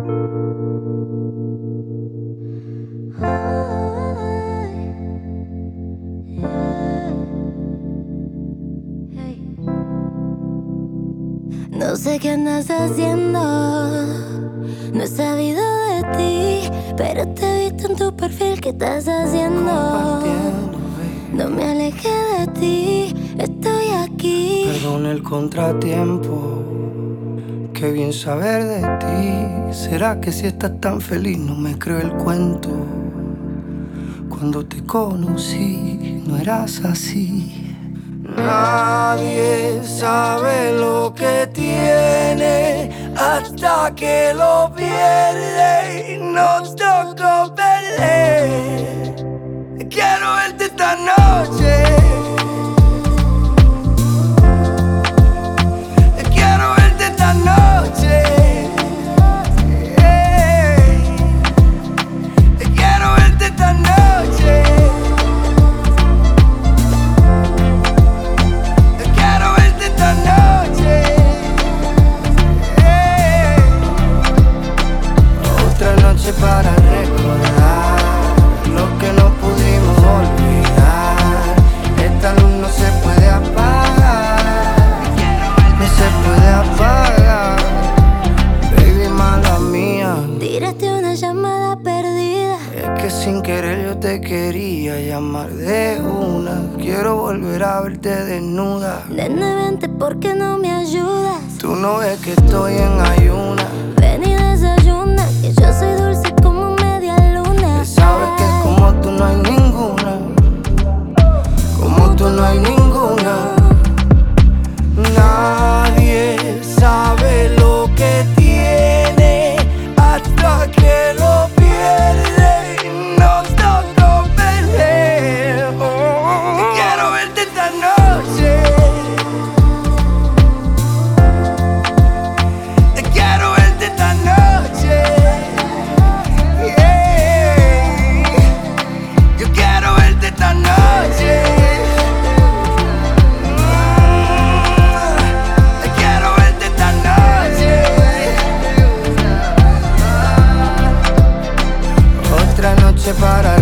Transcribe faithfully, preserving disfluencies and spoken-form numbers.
No sé qué andas haciendo, no he sabido de ti, pero te he visto en tu perfil. ¿Qué estás haciendo? No me alejé de ti, estoy aquí. Perdón el contratiempo, qué bien saber de ti. ¿Será que si estás tan feliz no me creo el cuento? Cuando te conocí no eras así. Nadie sabe lo que tiene hasta que lo pierde y nos tocó perder. Quiero verte esta noche. Quiero verte esta noche. Quiero verte esta noche. Para recordar lo que no pudimos olvidar. Esta luz no se puede apagar, no se puede apagar. Baby, mala mía, tiraste una llamada perdida. es que sin querer yo te quería llamar de una. Quiero volver a verte desnuda. Nena, vente, ¿por qué no me ayudas? Tú no ves que estoy en ayuna. Ven y desayuna, que yo soy dulce como media luna. Sabes que como tú no hay ninguna, como tú no hay ninguna. Nadie sabe lo que tiene hasta que lo pierde y nos tocó perder. Oh, quiero verte esta noche. Quiero verte esta noche. Yeah. Yo quiero verte esta noche. Mm. Quiero verte esta noche. Otra noche para